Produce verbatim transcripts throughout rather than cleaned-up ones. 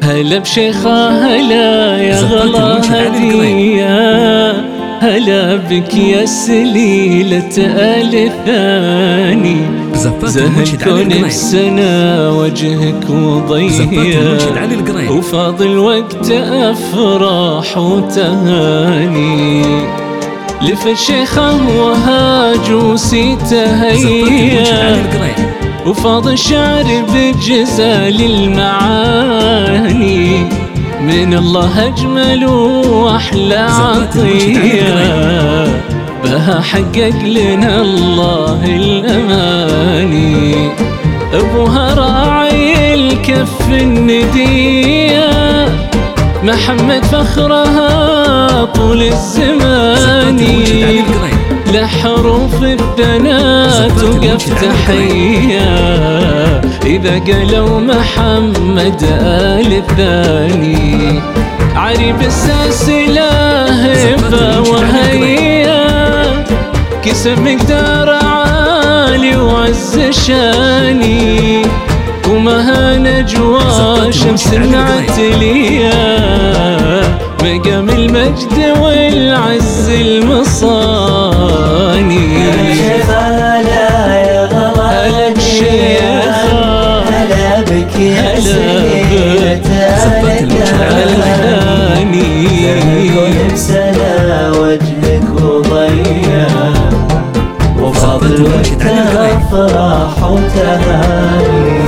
هلا بشيخة هلا يا غلا هدية، هلا بك يا سليلة آل ثاني، زهد كون بسنة وجهك وضيّة، وفاضل وقت أفراح وتهاني. لف الشيخة وهاجوسي تهيّة، وفاض الشعر بجزال المعاني، من الله أجمل وأحلى عطية، بها حقق لنا الله الأماني. أبوها راعي الكف الندية، محمد فخرها طول الزمان، لحروف الثناء توقف تحية، إذا قالوا محمد آل الثاني. عريب السلسلة هبة وهيا، كسب مقدار عالي وعز شاني، ومها نجوى شمس العتلية، مقام المجد والعز المصاني. هلا بشيخة هلا بك يا سليلة آل ثاني، كون بسنة وجهك وضيّة، وفاضل وقت أفراح وتهاني.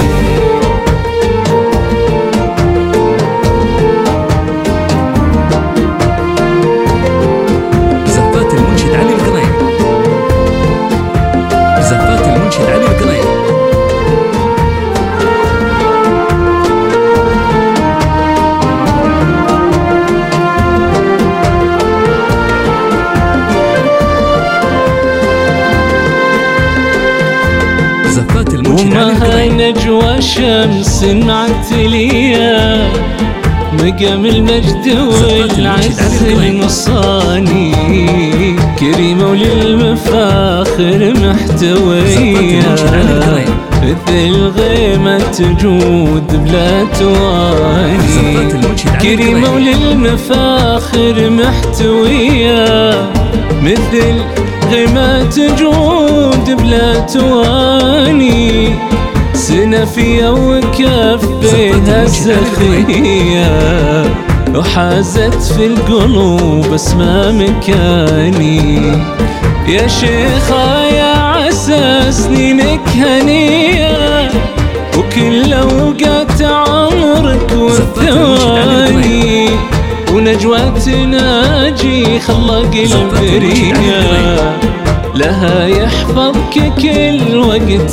ومها نجوى شمس معتلية، مقام المجد والعز المصاني، كريمة وللمفاخر محتوية، مثل غيمة جود بلا تواني، كريمة وللمفاخر محتوية، مثل غيمة جود بلا تواني، سنفية وكفيها سخية، وحازت في القلوب اسمها مكاني. يا شيخة يا عسى سنينك هنية، وكل أوقات عمرك والثواني، ونجوى تناجي خلق البرية، لها يحفظك كل وقت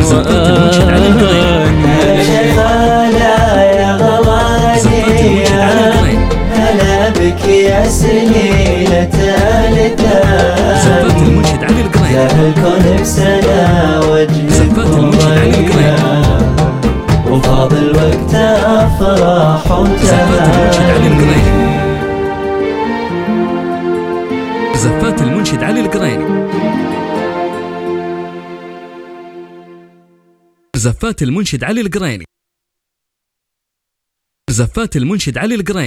وآن. هلا يا غوالية، هلا بك يا سليلة آل ثاني، زهر الكون بسنة وجهك وضيّة، وفاضل وقت أفراح وتهاني. زفات المنشد علي القريني. زفات المنشد علي القريني. زفات المنشد علي القريني.